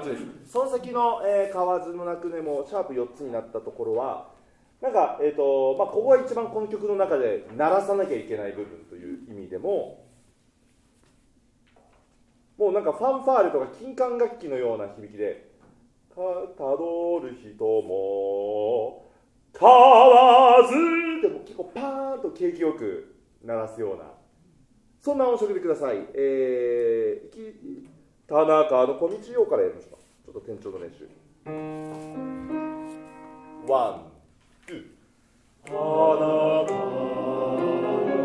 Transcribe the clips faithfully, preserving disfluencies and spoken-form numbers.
ッチです。その先の、えー、河津の鳴くねもシャープよっつになったところはなんか、えーとまあ、ここが一番この曲の中で鳴らさなきゃいけない部分という意味でももうなんかファンファーレとか金管楽器のような響きでたどる人も河津っても結構パーンと景気よく鳴らすようなそんな音色でください。えー、田中の小道をからやりましょう。ちょっと転調の練習。ワン、ツー。田中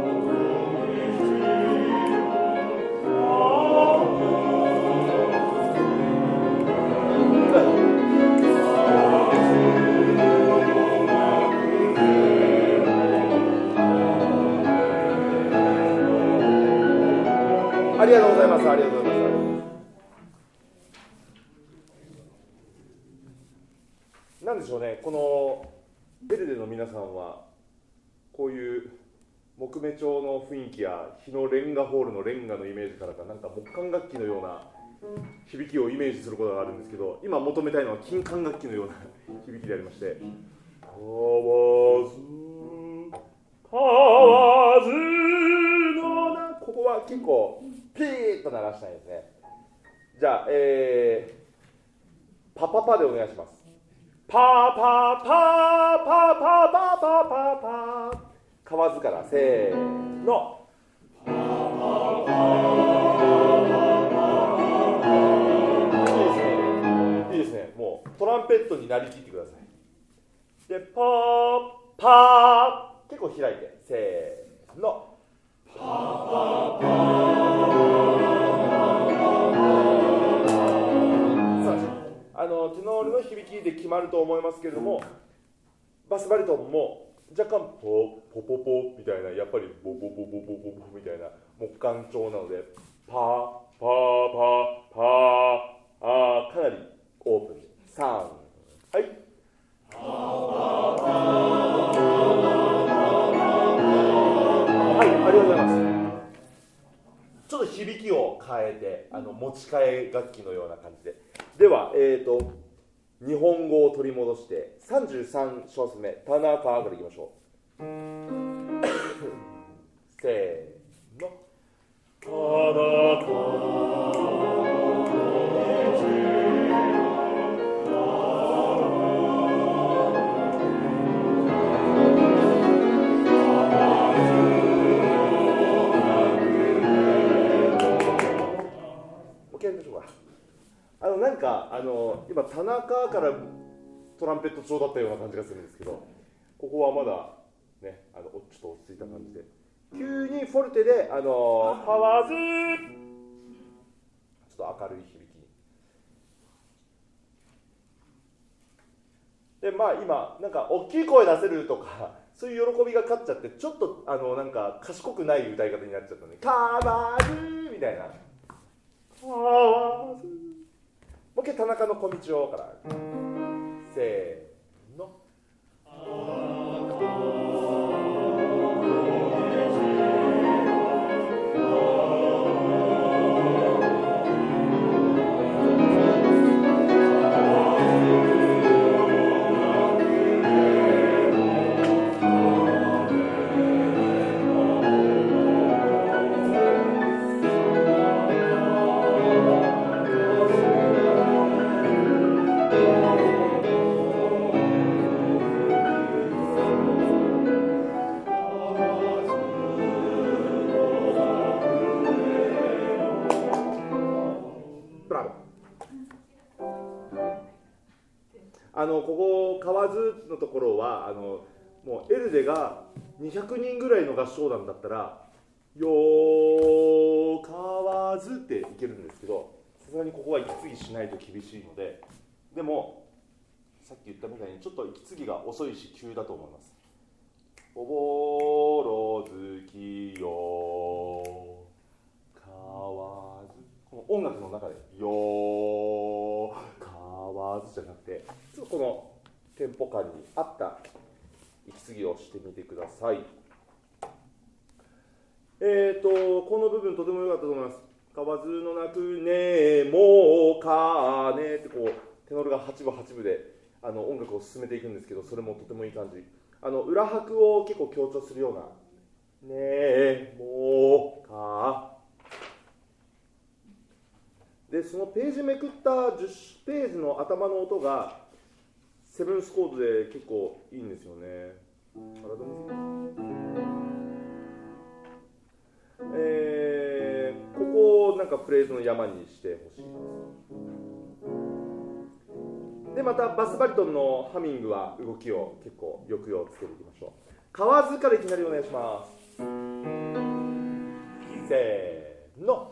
ありがとうございます。ありがとうございます。なんでしょうね、このベルデの皆さんはこういう木目調の雰囲気や日のレンガホールのレンガのイメージからかなんか木管楽器のような響きをイメージすることがあるんですけど、今求めたいのは金管楽器のような響きでありまして、河津河津のな、ここは結構ピーッと鳴らしたいですね。じゃあ、えー、パパパでお願いします。パパパパパパパパパ河津からせーの。いいですね。いいですね。もうトランペットになりきってください。で、パーパー結構開いてせーの。パパパあのテノールの響きで決まると思いますけれども、バスバリトンも若干ポポポポみたいな、やっぱりボボボボボボボみたいな木管調なので、パーパーパーパーあーかなりオープンでさんはいはい、ありがとうございます。ちょっと響きを変えて、あの持ち替え楽器のような感じで。では、えーと、日本語を取り戻して、さんじゅうさん小節目、田中からいきましょう。せーの。田中あのなんかあの今田中からトランペット調だったような感じがするんですけど、ここはまだね、あのちょっと落ち着いた感じで、急にフォルテであの河津ちょっと明るい響きで、まあ今なんか大きい声出せるとかそういう喜びが勝っちゃって、ちょっとあのなんか賢くない歌い方になっちゃったので、河津みたいな、河津もう一回田中の小道をからせーの。あのここ河津のところはあのもうエルデがにひゃくにんぐらいの合唱団だったらよー河津っていけるんですけど、さすがにここは息継ぎしないと厳しいので、でもさっき言ったみたいにちょっと息継ぎが遅いし急だと思います。おぼろ月よ河津、この音楽の中でよー河津じゃなくて、ちょっとこのテンポ感に合った息継ぎをしてみてください。えーとこの部分とても良かったと思います。 買わずのなくねもかねってこうテノールがはちぶはちぶであの音楽を進めていくんですけど、それもとてもいい感じ。あの裏拍を結構強調するようなねもかで、そのページめくったじゅっページの頭の音がセブンスコードで結構いいんですよね。えー、ここをなんかフレーズの山にしてほしいです。でまたバスバリトンのハミングは動きを結構抑揚をつけていきましょう。河津からいきなりお願いします。せーの。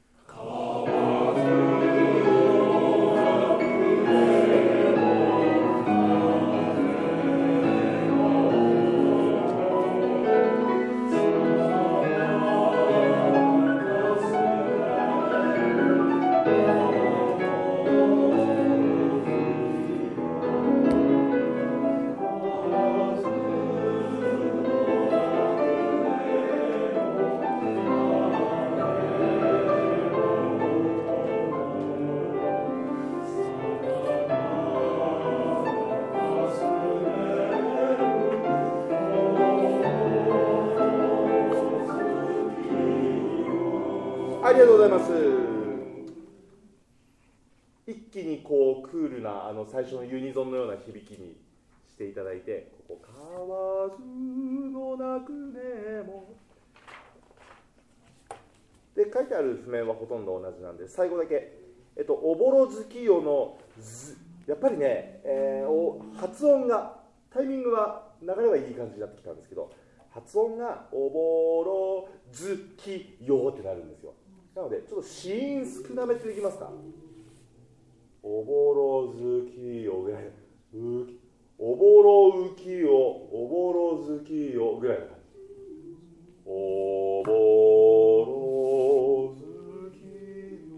ありがとうございます。一気にこうクールなあの最初のユニゾンのような響きにしていただいて、ここ「買わずのなくねも」で書いてある譜面はほとんど同じなんで、最後だけ「えっと、おぼろ月夜」のずやっぱりね、えー、お発音がタイミングは流れはいい感じになってきたんですけど、発音が「おぼろ月夜」ってなるんですよ。なのでちょっと子音少なめってできますか？おぼろ月夜ぐらい、おぼろ浮世、おぼろ月夜ぐらいの感じ。おぼろ月夜。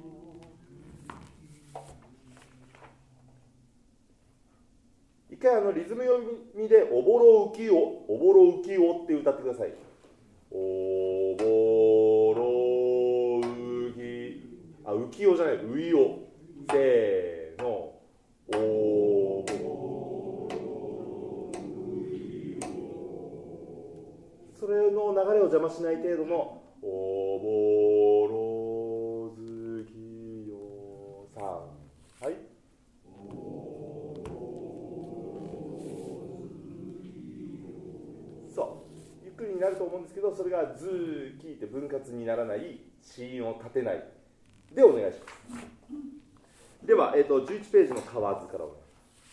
一回あのリズム読みでおぼろ浮世、おぼろ浮世って歌ってください。おぼろあ、浮世じゃない、浮世。せーの。おぼろ浮世。それの流れを邪魔しない程度のおぼろ月夜さん。はい。そう。ゆっくりになると思うんですけど、それがズーキーって分割にならない子音を立てない。でお願いします。では、えー、とじゅういちページの河津からお願いし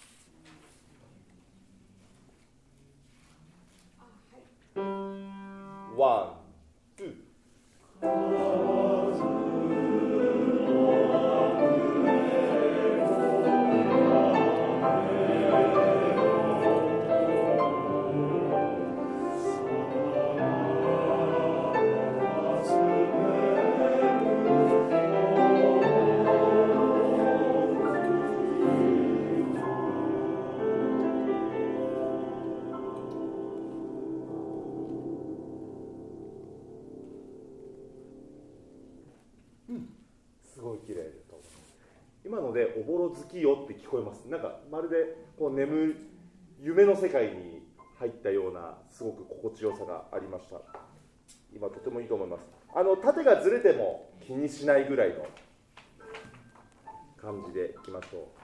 ます。ワン、ツー。今のでおぼろ月夜って聞こえます。なんかまるでこう眠る夢の世界に入ったようなすごく心地よさがありました。今とてもいいと思います。あの縦がずれても気にしないぐらいの感じでいきましょ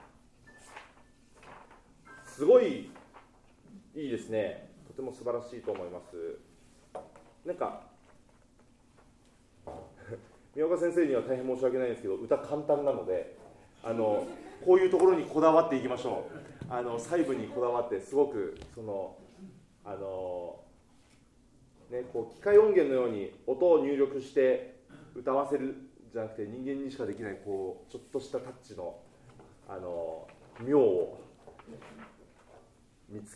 う。すごいいいですね。とても素晴らしいと思います。なんか宮岡先生には大変申し訳ないんですけど、歌簡単なので、あのこういうところにこだわっていきましょう。あの細部にこだわってすごくそのあの、ね、こう機械音源のように音を入力して歌わせるじゃなくて、人間にしかできないこうちょっとしたタッチのあの妙を見つ